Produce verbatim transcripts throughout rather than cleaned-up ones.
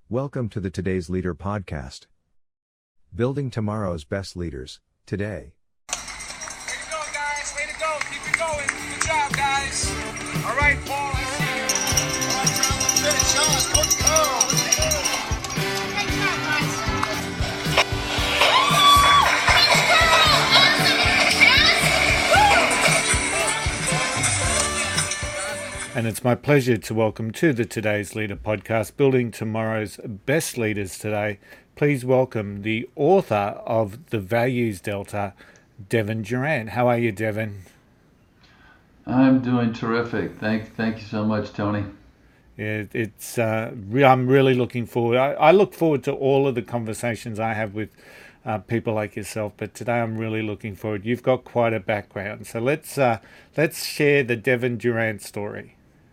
Welcome to the Today's Leader podcast. Building tomorrow's best leaders, today. Way to go, guys. Way to go. Keep it going. Good job, guys. All right, Paul, I see you. All right, John, let's finish. Sean, Coach Carl, let's go. Great job, guys. And it's my pleasure to welcome to the Today's Leader podcast, Building Tomorrow's Best Leaders today. Please welcome the author of The Values Delta, Devin Durrant. How are you, Devin? I'm doing terrific. Thank, thank you so much, Tony. Yeah, it's. Uh, re- I'm really looking forward. I, I look forward to all of the conversations I have with uh, people like yourself. But today, I'm really looking forward. You've got quite a background, so let's uh, let's share the Devin Durrant story.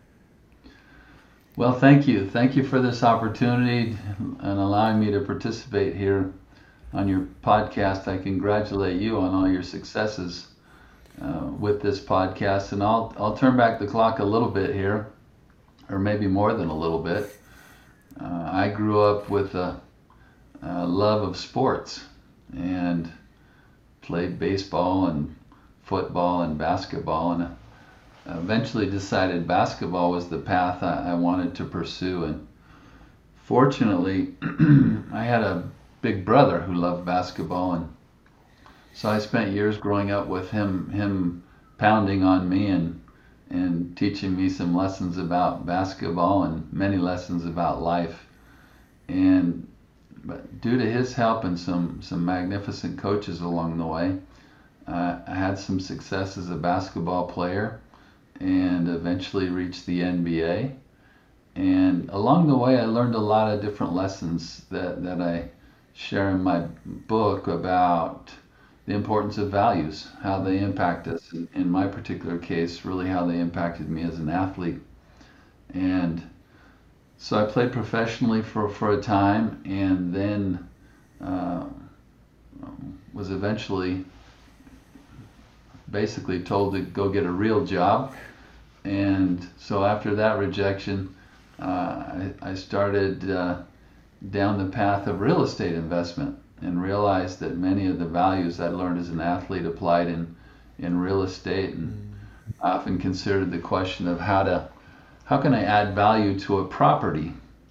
Well, thank you. Thank you for this opportunity and allowing me to participate here on your podcast. I congratulate you on all your successes uh, with this podcast. And I'll I'll turn back the clock a little bit here, or maybe more than a little bit. Uh, I grew up with a, a love of sports and played baseball and football and basketball, and eventually decided basketball was the path I, I wanted to pursue. And fortunately, I had a big brother who loved basketball, and so I spent years growing up with him, him pounding on me and and teaching me some lessons about basketball and many lessons about life. And but due to his help and some some magnificent coaches along the way, uh, I had some success as a basketball player, and eventually reached the N B A. And along the way, I learned a lot of different lessons that, that I share in my book about the importance of values, how they impact us. In my particular case, really how they impacted me as an athlete. And so I played professionally for, for a time, and then uh, was eventually basically told to go get a real job. And so after that rejection, uh, I, I started uh, down the path of real estate investment and realized that many of the values I learned as an athlete applied in, in real estate. And I often considered the question of how to how can I add value to a property,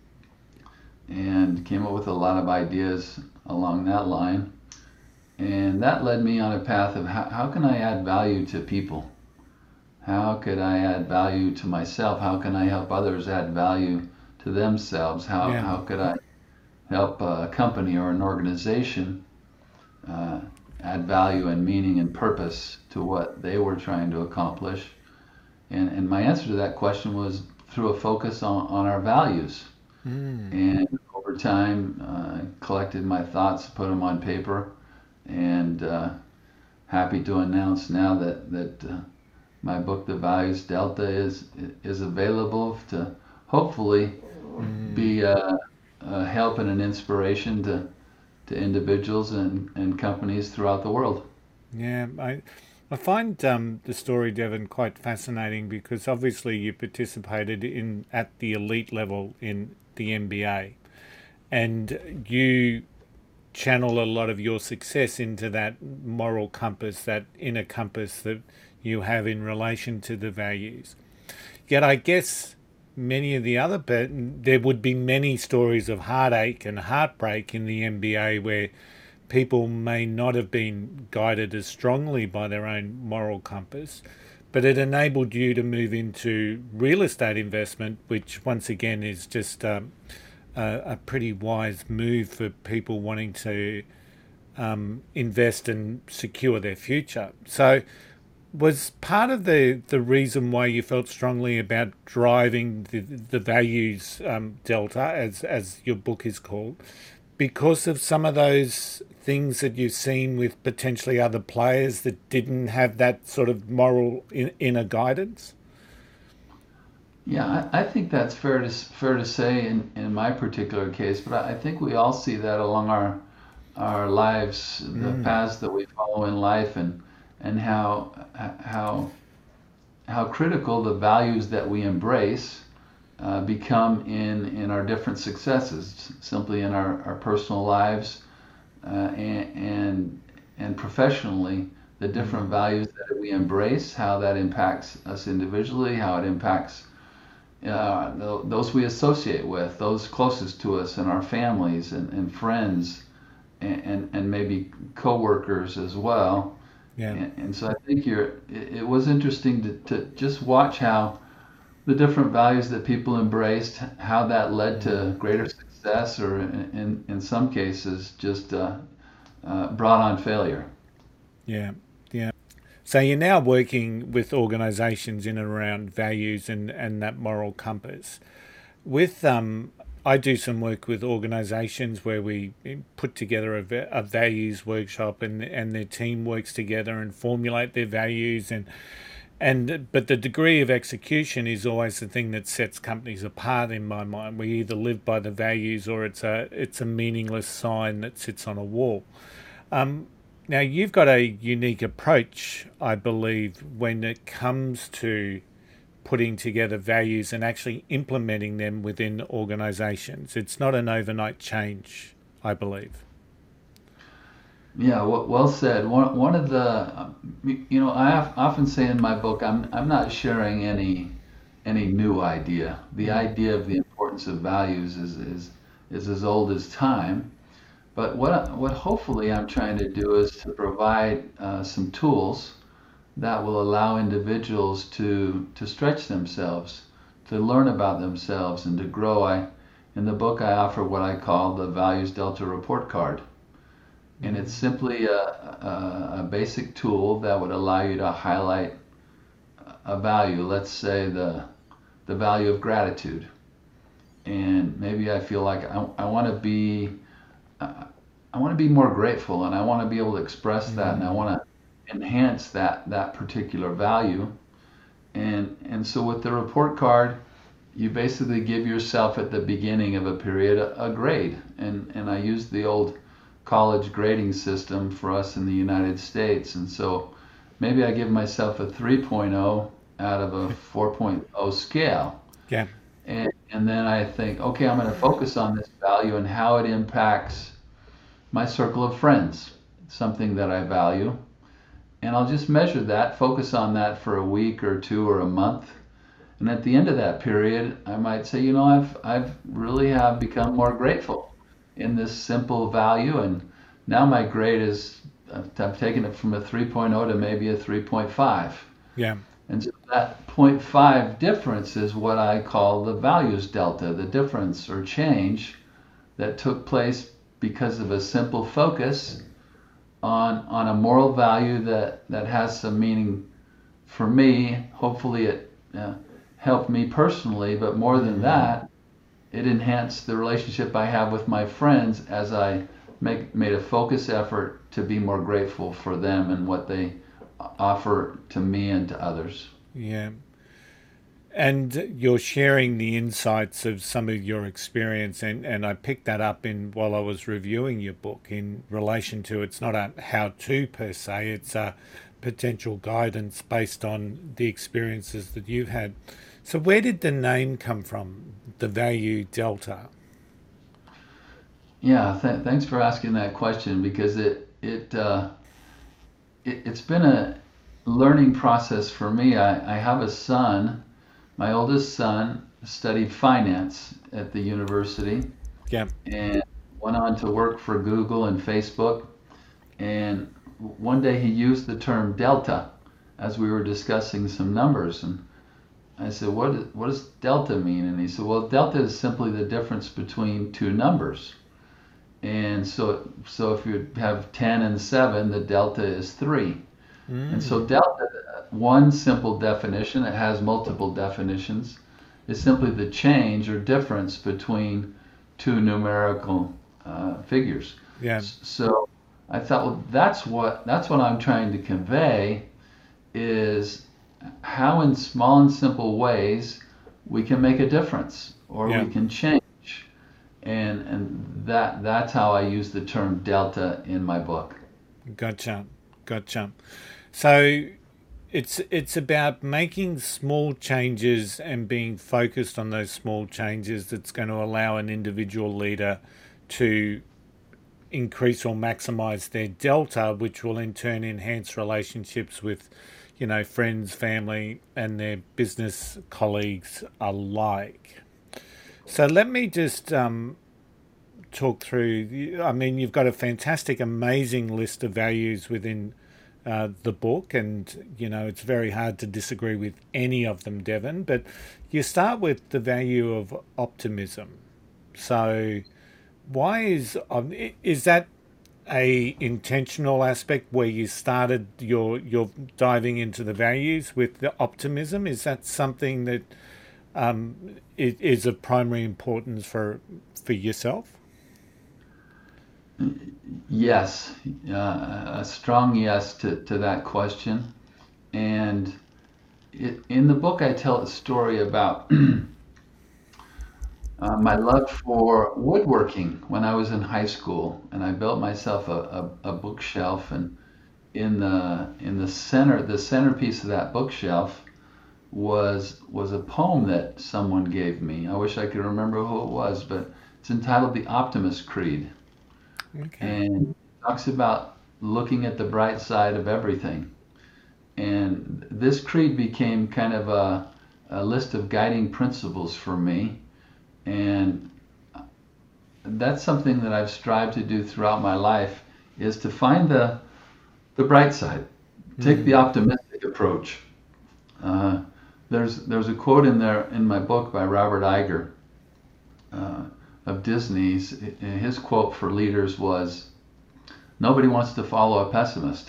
and came up with a lot of ideas along that line. And that led me on a path of how, how can I add value to people? How could I add value to myself? How can I help others add value to themselves? How Yeah. how could I help a company or an organization uh, add value and meaning and purpose to what they were trying to accomplish? And and my answer to that question was through a focus on, on our values. Mm. And over time, uh, collected my thoughts, put them on paper, and uh, happy to announce now that that uh, my book, The Values Delta, is is available to hopefully Mm. be a, a help and an inspiration to to individuals and, and companies throughout the world. Yeah, I I find um, the story, Devin, quite fascinating because obviously you participated in at the elite level in the N B A, and you channel a lot of your success into that moral compass, that inner compass that you have in relation to the values. Yet I guess many of the other, but there would be many stories of heartache and heartbreak in the N B A where people may not have been guided as strongly by their own moral compass, but it enabled you to move into real estate investment, which once again is just um, a, a pretty wise move for people wanting to um, invest and secure their future. So was part of the, the reason why you felt strongly about driving the, the values um, delta, as, as your book is called, because of some of those things that you've seen with potentially other players that didn't have that sort of moral in, inner guidance? Yeah, I, I think that's fair to fair to say in, in my particular case, but I, I think we all see that along our our lives, the Mm. paths that we follow in life, and and how how how critical the values that we embrace uh, uh, become in, in our different successes, simply in our, our personal lives uh, and, and and professionally, the different values that we embrace, how that impacts us individually, how it impacts uh, those we associate with, those closest to us, and our families and, and friends, and, and, and maybe coworkers as well. Yeah. And, and so I think you're, it, it was interesting to, to just watch how the different values that people embraced, how that led to greater success, or in, in, in some cases, just uh, uh, brought on failure. Yeah, yeah. So you're now working with organisations in and around values and, and that moral compass. With um, I do some work with organisations where we put together a, a values workshop, and and their team works together and formulate their values, and and but the degree of execution is always the thing that sets companies apart in my mind. We either live by the values, or it's a it's a meaningless sign that sits on a wall. Um, now, you've got a unique approach, I believe, when it comes to putting together values and actually implementing them within organisations. It's not an overnight change, I believe. Yeah, well, well said. One, one of the, you know, I often say in my book, I'm I'm not sharing any any new idea. The idea of the importance of values is is is as old as time. But what what hopefully I'm trying to do is to provide uh, some tools that will allow individuals to to stretch themselves, to learn about themselves, and to grow. I in the book I offer what I call the Values Delta Report Card, and it's simply a, a, a basic tool that would allow you to highlight a value. Let's say the the value of gratitude, and maybe I feel like I, I want to be I want to be more grateful, and I want to be able to express that, mm-hmm. and I want to enhance that that particular value. And and so with the report card, you basically give yourself at the beginning of a period a, a grade. And and I use the old college grading system for us in the United States. And so maybe I give myself a three point oh out of a four point oh scale. Yeah. And and then I think, okay, I'm going to focus on this value and how it impacts my circle of friends, something that I value. And I'll just measure that, focus on that for a week or two or a month. And at the end of that period, I might say, you know, I've I've really have become more grateful in this simple value. And now my grade is, I've taken it from a three point oh to maybe a three point five. Yeah. And so that zero point five difference is what I call the values delta, the difference or change that took place because of a simple focus on on a moral value that, that has some meaning for me. Hopefully it uh, helped me personally, but more than that, it enhanced the relationship I have with my friends as I make made a focus effort to be more grateful for them and what they offer to me and to others. Yeah. And you're sharing the insights of some of your experience, and, and I picked that up in while I was reviewing your book in relation to, it's not a how-to per se, it's a potential guidance based on the experiences that you've had. So where did the name come from, the Value Delta? Yeah, th- thanks for asking that question, because it it, uh, it it's been a learning process for me. I, I have a son. My oldest son studied finance at the university. Yeah. And went on to work for Google and Facebook. And one day he used the term delta as we were discussing some numbers. And I said, what, what does delta mean? And he said, well, delta is simply the difference between two numbers. And so, so if you have ten and seven, the delta is three. Mm. And so delta, one simple definition, it has multiple definitions, is simply the change or difference between two numerical uh, figures. Yeah. So I thought, well, that's what that's what I'm trying to convey, is how in small and simple ways we can make a difference, or yeah. we can change. And and that that's how I use the term delta in my book. Gotcha. Gotcha. So it's it's about making small changes and being focused on those small changes that's going to allow an individual leader to increase or maximize their delta, which will in turn enhance relationships with, you know, friends, family, and their business colleagues alike. So let me just um, talk through. I mean, you've got a fantastic, amazing list of values within uh, the book, and you know it's very hard to disagree with any of them, Devon. But you start with the value of optimism. So why is um, is that a intentional aspect where you started your your diving into the values with the optimism? Is that something that um, is, is of primary importance for for yourself? Yes, uh, a strong yes to, to that question. And it, in the book, I tell a story about uh, my love for woodworking when I was in high school, and I built myself a, a, a bookshelf. And in the in the center, the centerpiece of that bookshelf was was a poem that someone gave me. I wish I could remember who it was, but it's entitled "The Optimist Creed." Okay. And it talks about looking at the bright side of everything. And this creed became kind of a, a list of guiding principles for me. And that's something that I've strived to do throughout my life, is to find the the bright side, take mm-hmm. the optimistic approach. Uh, there's there's a quote in there in my book by Robert Iger. Uh, of Disney's. His quote for leaders was, "Nobody wants to follow a pessimist."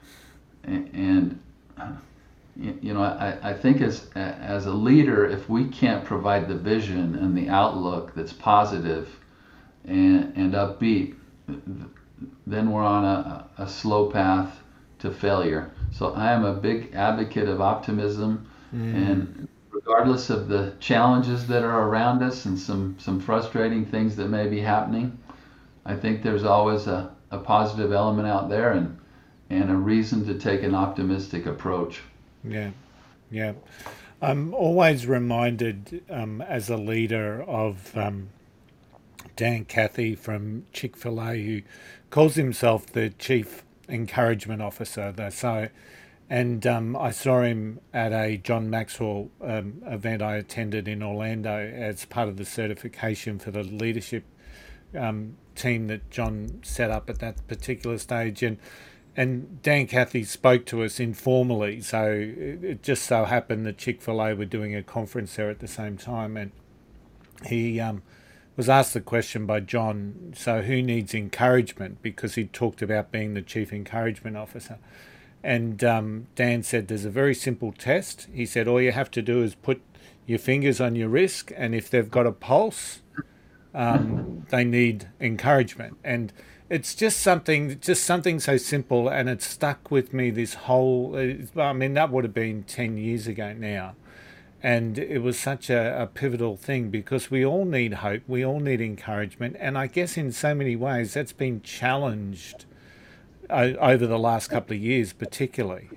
And you know, I, I think as as a leader, if we can't provide the vision and the outlook that's positive and, and upbeat, then we're on a, a slow path to failure. So I am a big advocate of optimism, mm. and regardless of the challenges that are around us and some, some frustrating things that may be happening, I think there's always a, a positive element out there, and and a reason to take an optimistic approach. Yeah, yeah. I'm always reminded um, as a leader of um, Dan Cathy from Chick-fil-A, who calls himself the Chief Encouragement Officer. So, and um, I saw him at a John Maxwell um, event I attended in Orlando as part of the certification for the leadership um, team that John set up at that particular stage. And and Dan Cathy spoke to us informally. So it, it just so happened that Chick-fil-A were doing a conference there at the same time. And he um, was asked the question by John, so who needs encouragement? Because he talked about being the Chief Encouragement Officer. And um, Dan said, there's a very simple test. He said, all you have to do is put your fingers on your wrist, and if they've got a pulse, um, they need encouragement. And it's just something, just something so simple, and it's stuck with me this whole, I mean, that would have been ten years ago now. And it was such a, a pivotal thing, because we all need hope, we all need encouragement. And I guess in so many ways that's been challenged over the last couple of years, particularly.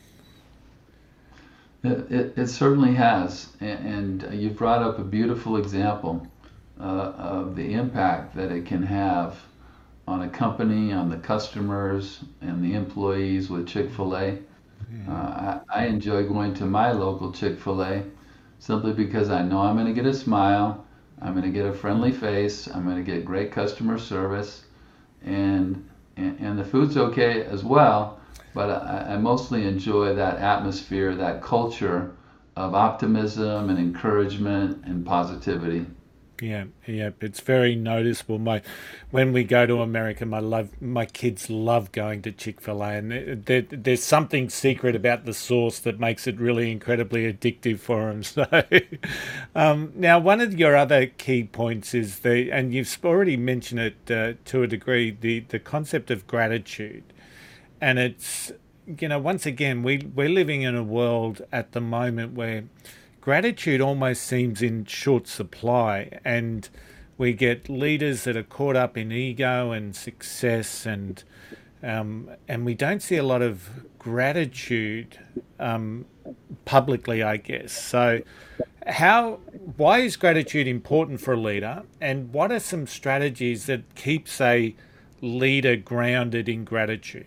It, it, it certainly has, and, and you brought up a beautiful example uh, of the impact that it can have on a company, on the customers, and the employees with Chick-fil-A. Mm. Uh, I, I enjoy going to my local Chick-fil-A simply because I know I'm going to get a smile, I'm going to get a friendly face, I'm going to get great customer service, and And, and the food's okay as well, but I, I mostly enjoy that atmosphere, that culture of optimism and encouragement and positivity. Yeah, yeah, it's very noticeable. My, when we go to America, my love, my kids love going to Chick-fil-A, and there, there, there's something secret about the sauce that makes it really incredibly addictive for them. So, um, now one of your other key points is the, and you've already mentioned it uh, to a degree, the the concept of gratitude, and it's, you know, once again, we we're living in a world at the moment where gratitude almost seems in short supply, and we get leaders that are caught up in ego and success and um, and we don't see a lot of gratitude um, publicly, I guess. So, how? Why is gratitude important for a leader, and what are some strategies that keeps a leader grounded in gratitude?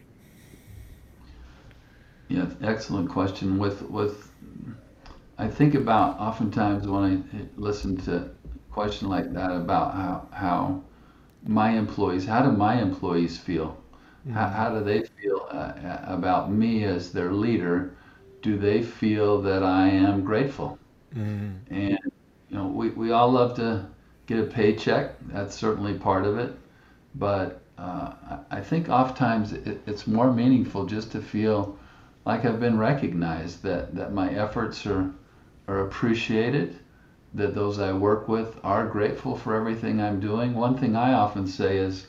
Yeah, excellent question. With with, I think about oftentimes when I listen to a question like that about how how my employees, how do my employees feel? Mm-hmm. How how do they feel uh, about me as their leader? Do they feel that I am grateful? Mm-hmm. And you know, we we all love to get a paycheck. That's certainly part of it, but uh, I think oftentimes it, it's more meaningful just to feel like I've been recognized, that, that my efforts are are appreciated, that those I work with are grateful for everything I'm doing. One thing I often say is,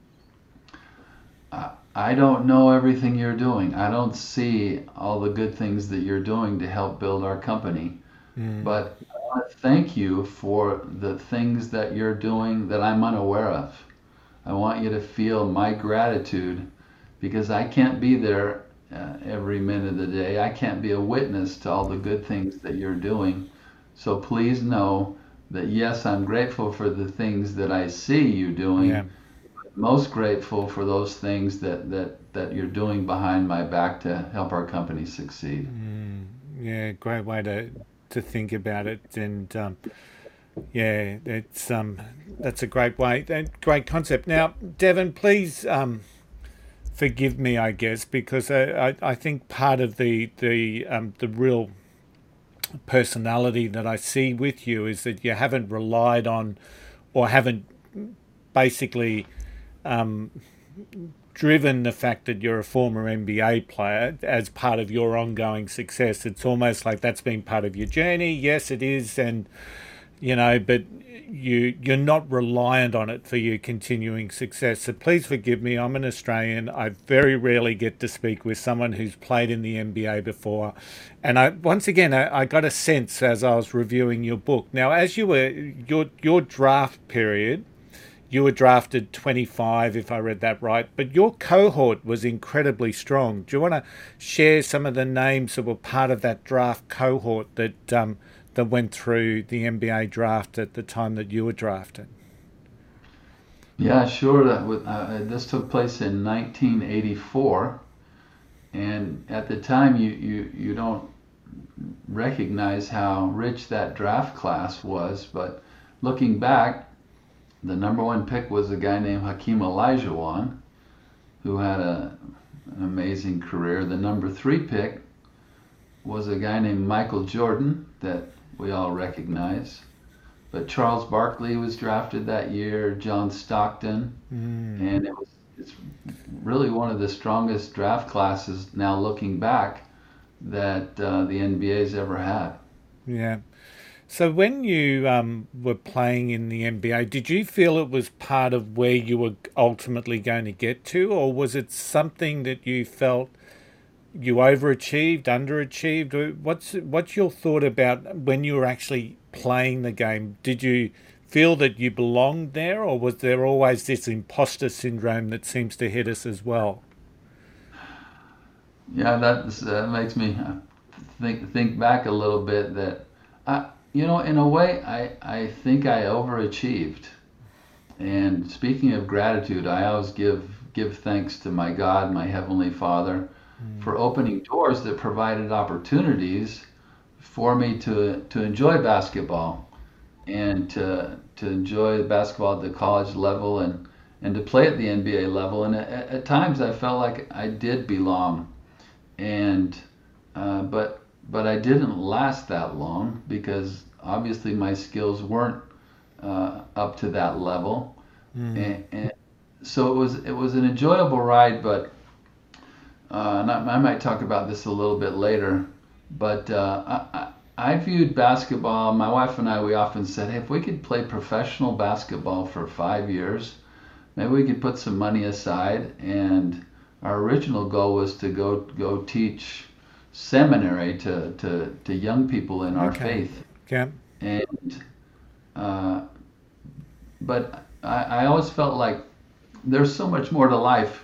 I, I don't know everything you're doing. I don't see all the good things that you're doing to help build our company. Mm. But I want to thank you for the things that you're doing that I'm unaware of. I want you to feel my gratitude, because I can't be there uh, every minute of the day. I can't be a witness to all the good things that you're doing. So please know that yes, I'm grateful for the things that I see you doing. Yeah. Most grateful for those things that, that, that you're doing behind my back to help our company succeed. Mm, yeah, great way to to think about it. And um, yeah, it's um, that's a great way, and great concept. Now, Devon, please um, forgive me, I guess, because I, I, I think part of the the um, the real personality that I see with you is that you haven't relied on, or haven't basically um, driven the fact that you're a former N B A player as part of your ongoing success. It's almost like that's been part of your journey. Yes, it is, and you know, but you you're not reliant on it for your continuing success. So please forgive me. I'm an Australian. I very rarely get to speak with someone who's played in the N B A before, and I once again I, I got a sense as I was reviewing your book. Now, as you were your your draft period, you were drafted twenty-five, if I read that right, but your cohort was incredibly strong. Do you want to share some of the names that were part of that draft cohort that um, that went through the N B A draft at the time that you were drafted? Yeah, sure. That was, uh, this took place in nineteen eighty-four, and at the time you, you, you don't recognize how rich that draft class was, but looking back, the number one pick was a guy named Hakeem Olajuwon, who had a, an amazing career. The number three pick was a guy named Michael Jordan that we all recognize. But Charles Barkley was drafted that year, John Stockton, mm. and it was it's really one of the strongest draft classes now looking back that uh, the N B A's ever had. Yeah. So when you um, were playing in the N B A, did you feel it was part of where you were ultimately going to get to, or was it something that you felt you overachieved, underachieved? What's what's your thought about when you were actually playing the game? Did you feel that you belonged there, or was there always this imposter syndrome that seems to hit us as well? Yeah, that uh, makes me think think back a little bit. That I. You know, in a way, I, I think I overachieved. And speaking of gratitude, I always give give thanks to my God, my Heavenly Father, mm. for opening doors that provided opportunities for me to to enjoy basketball and to to enjoy basketball at the college level and, and to play at the N B A level. And at, at times I felt like I did belong. And uh, but But I didn't last that long because obviously my skills weren't uh, up to that level, mm. and, and so it was it was an enjoyable ride. But uh, and I, I might talk about this a little bit later. But uh, I, I viewed basketball. My wife and I, we often said, hey, if we could play professional basketball for five years, maybe we could put some money aside. And our original goal was to go go teach seminary to, to, to young people in our okay. faith. Yeah. And uh, but I, I always felt like there's so much more to life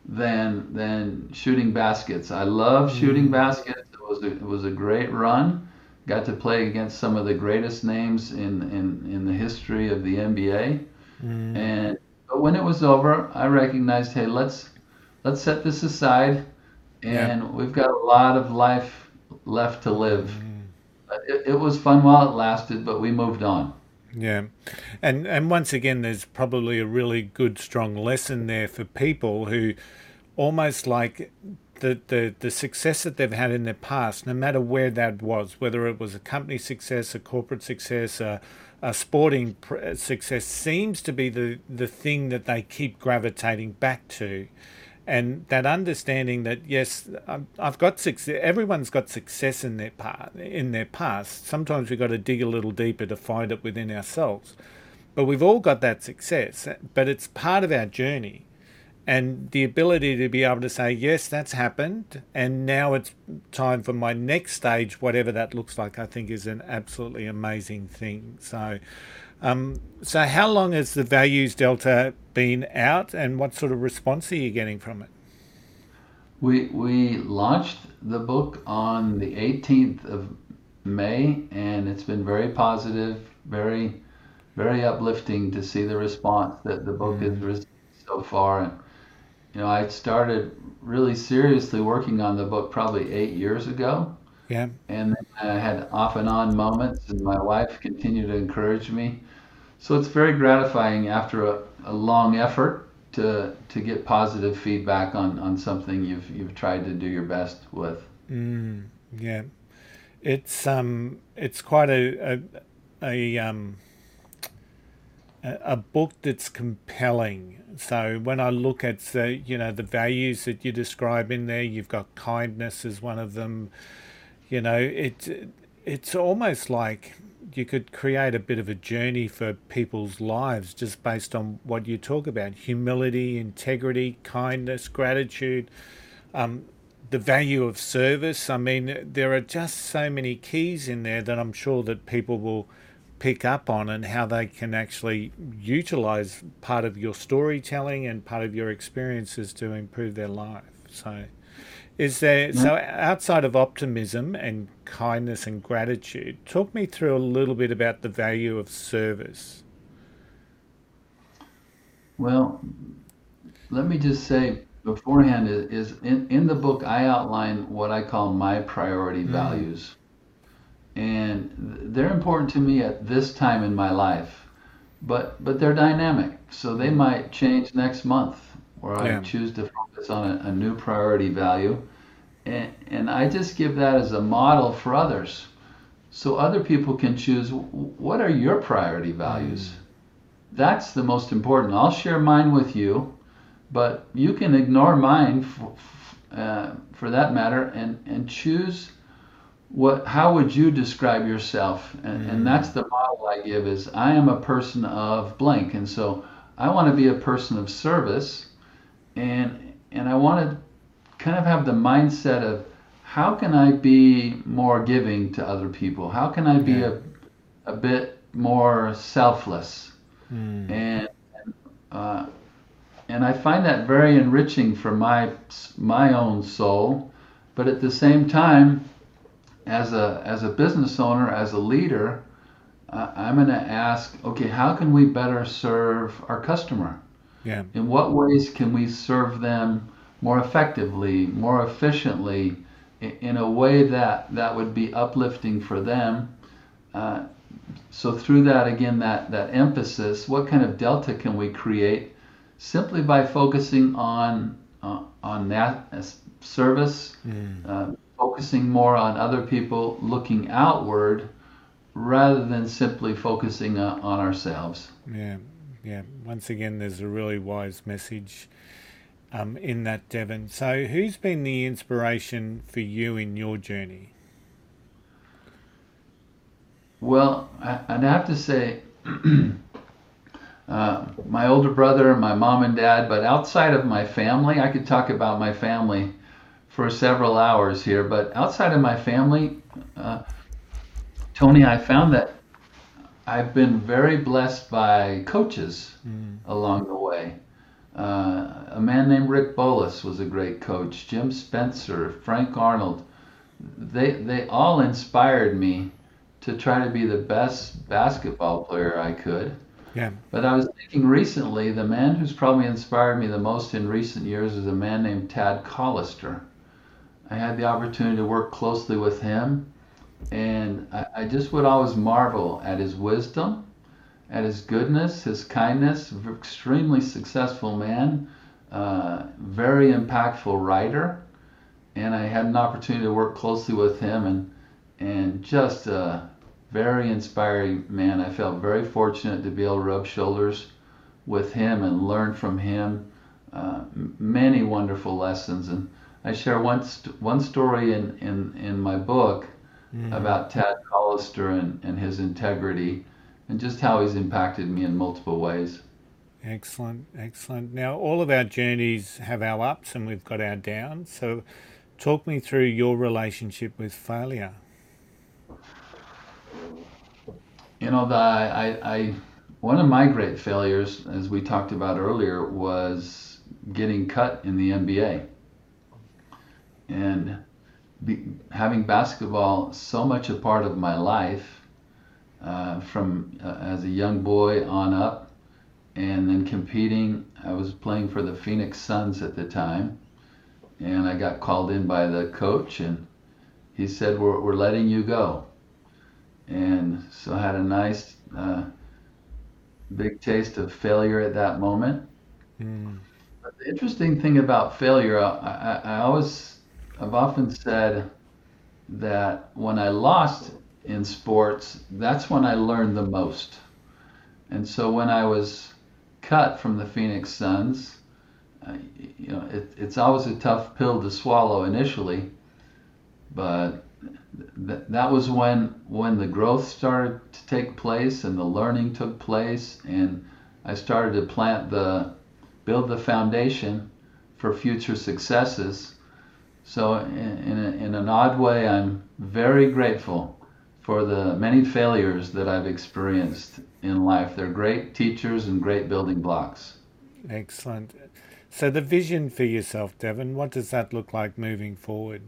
than than shooting baskets. I love shooting baskets. It was a, it was a great run. Got to play against some of the greatest names in in, in the history of the N B A. Mm. And but when it was over, I recognized, hey, let's let's set this aside, and Yeah. we've got a lot of life left to live. It, it was fun while it lasted, but we moved on. Yeah, and and once again, there's probably a really good, strong lesson there for people who almost like the, the, the success that they've had in their past, no matter where that was, whether it was a company success, a corporate success, a, a sporting pr- success, seems to be the, the thing that they keep gravitating back to. And that understanding that, yes, I'm- I've got success. Everyone's got success in their part, in their past. Sometimes we've got to dig a little deeper to find it within ourselves. But we've all got that success, but it's part of our journey. And the ability to be able to say, yes, that's happened, and now it's time for my next stage, whatever that looks like, I think is an absolutely amazing thing. So, um, so how long has the Values Delta been out, and what sort of response are you getting from it? We we launched the book on the eighteenth of May, and it's been very positive, very very uplifting to see the response that the book has received so far. And you know, I started really seriously working on the book probably eight years ago, Yeah, and then I had off and on moments, and my wife continued to encourage me. So it's very gratifying after a, a long effort to to get positive feedback on, on something you've you've tried to do your best with. yeah. It's um, it's quite a a, a um. a a book that's compelling. So when I look at the, you know, the values that you describe in there, you've got kindness as one of them. You know, it it's almost like you could create a bit of a journey for people's lives just based on what you talk about: humility, integrity, kindness, gratitude, um, the value of service. I mean, there are just so many keys in there that I'm sure that people will pick up on, and how they can actually utilize part of your storytelling and part of your experiences to improve their life. So is there, so outside of optimism and kindness and gratitude, talk me through a little bit about the value of service. Well, let me just say beforehand is, is in, in the book I outline what I call my priority values. And they're important to me at this time in my life, but but they're dynamic, so they might change next month, or I Yeah. choose to focus on a, a new priority value, and and I just give that as a model for others, so other people can choose what are your priority values. That's the most important. I'll share mine with you, but you can ignore mine for, uh, for that matter, and and choose what how would you describe yourself. And, and that's the model I give is I am a person of blank, and so I want to be a person of service, and and I want to kind of have the mindset of how can I be more giving to other people, how can I be Yeah. a, a bit more selfless. and uh, and I find that very enriching for my my own soul, but at the same time, as a as a business owner, as a leader, uh, I'm going to ask, okay, how can we better serve our customer? Yeah. In what ways can we serve them more effectively, more efficiently, in, in a way that that would be uplifting for them? Uh, so through that, again, that that emphasis, what kind of delta can we create simply by focusing on uh, on that as service? Uh, focusing more on other people, looking outward, rather than simply focusing on, on ourselves. Yeah, yeah. Once again, there's a really wise message um, in that, Devon. So, who's been the inspiration for you in your journey? Well, I, I'd have to say uh, my older brother, my mom and dad, but outside of my family, I could talk about my family for several hours here, but outside of my family, uh, Tony, I found that I've been very blessed by coaches along the way. Uh, a man named Rick Bolas was a great coach. Jim Spencer, Frank Arnold, they they all inspired me to try to be the best basketball player I could. Yeah. But I was thinking recently, the man who's probably inspired me the most in recent years is a man named Tad Collister. I had the opportunity to work closely with him, and I, I just would always marvel at his wisdom, at his goodness, his kindness. Extremely successful man, uh, very impactful writer, and I had an opportunity to work closely with him, and and just a very inspiring man. I felt very fortunate to be able to rub shoulders with him and learn from him uh, many wonderful lessons. And I share one st- one story in, in, in my book mm. about Tad Collister and, and his integrity and just how he's impacted me in multiple ways. Excellent, excellent. Now, all of our journeys have our ups and we've got our downs. So talk me through your relationship with failure. You know, the, I, I, one of my great failures, as we talked about earlier, was getting cut in the N B A. And be, having basketball so much a part of my life, uh, from uh, as a young boy on up, and then competing. I was playing for the Phoenix Suns at the time, and I got called in by the coach, and he said, we're, we're letting you go. And so I had a nice uh, big taste of failure at that moment. Mm. But the interesting thing about failure, I, I, I always, I've often said that when I lost in sports, that's when I learned the most. And so when I was cut from the Phoenix Suns, uh, you know, it, it's always a tough pill to swallow initially, but Th- that was when when the growth started to take place and the learning took place, and I started to plant the build the foundation for future successes. So in, in, a, in an odd way, I'm very grateful for the many failures that I've experienced in life. They're great teachers and great building blocks. Excellent. So the vision for yourself, Devon, what does that look like moving forward?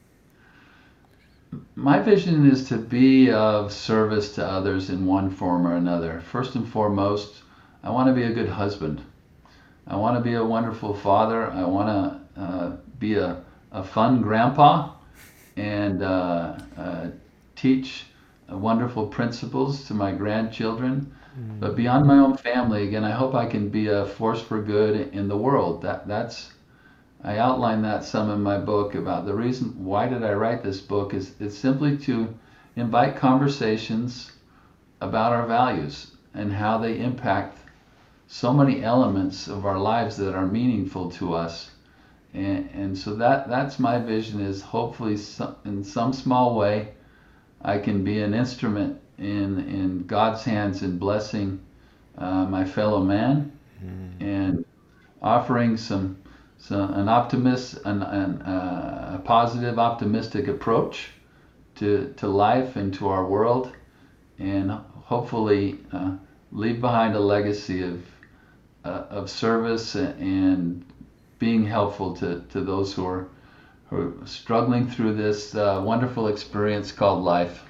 My vision is to be of service to others in one form or another. First and foremost, I want to be a good husband. I want to be a wonderful father. I want to uh, be a, a fun grandpa and uh, uh, teach uh, wonderful principles to my grandchildren. Mm. But beyond my own family, again, I hope I can be a force for good in the world. That that's I outline that some in my book about the reason why did I write this book is it's simply to invite conversations about our values and how they impact so many elements of our lives that are meaningful to us. And, and so that that's my vision, is hopefully some, in some small way I can be an instrument in, in God's hands in blessing uh, my fellow man mm. and offering some So an optimist, an, an, uh, a positive, optimistic approach to, to life and to our world, and hopefully uh, leave behind a legacy of uh, of service and being helpful to, to those who are who are struggling through this uh, wonderful experience called life.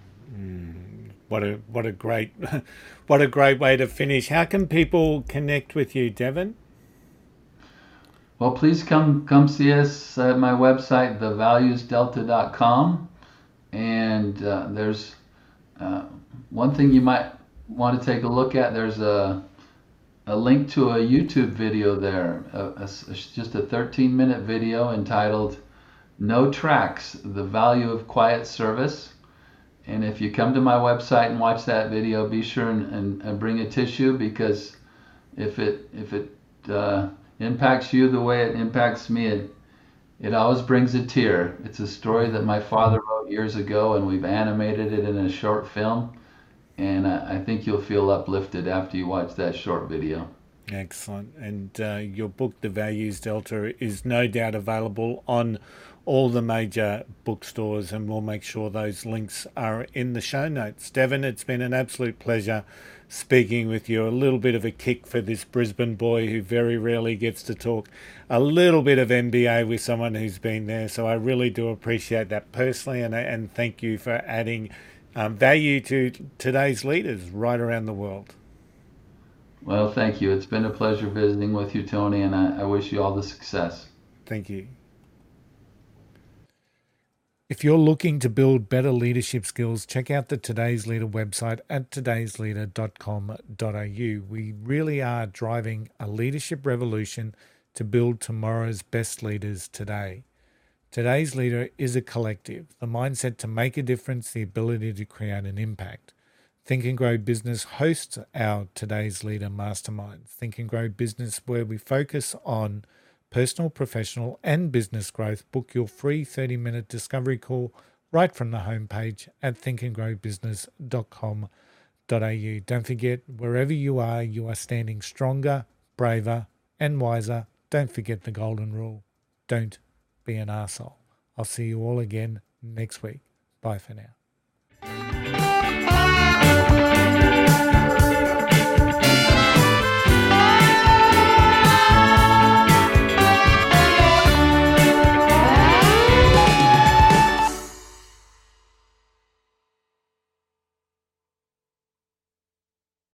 Mm, what a what a great what a great way to finish. How can people connect with you, Devon? Well, please come come see us at my website, the values delta dot com. And uh, there's uh, one thing you might want to take a look at. There's a a link to a YouTube video there, a, a, just a thirteen minute video entitled No Tracks, The Value of Quiet Service. And if you come to my website and watch that video, be sure and, and, and bring a tissue, because if it if it uh, impacts you the way it impacts me, it, it always brings a tear. It's a story that my father wrote years ago, and we've animated it in a short film, and I, I think you'll feel uplifted after you watch that short video. Excellent. And uh, your book, The Values Delta, is no doubt available on all the major bookstores, and we'll make sure those links are in the show notes. Devon, it's been an absolute pleasure speaking with you. A little bit of a kick for this Brisbane boy who very rarely gets to talk a little bit of M B A with someone who's been there. So I really do appreciate that personally, and and thank you for adding um, value to today's leaders right around the world. Well, thank you. It's been a pleasure visiting with you, Tony, and I, I wish you all the success. Thank you. If you're looking to build better leadership skills, check out the Today's Leader website at todays leader dot com dot a u. We really are driving a leadership revolution to build tomorrow's best leaders today. Today's Leader is a collective, the mindset to make a difference, the ability to create an impact. Think and Grow Business hosts our Today's Leader Mastermind. Think and Grow Business, where we focus on personal, professional, and business growth. Book your free thirty-minute discovery call right from the homepage at think and grow business dot com dot a u. Don't forget, wherever you are, you are standing stronger, braver, and wiser. Don't forget the golden rule. Don't be an arsehole. I'll see you all again next week. Bye for now.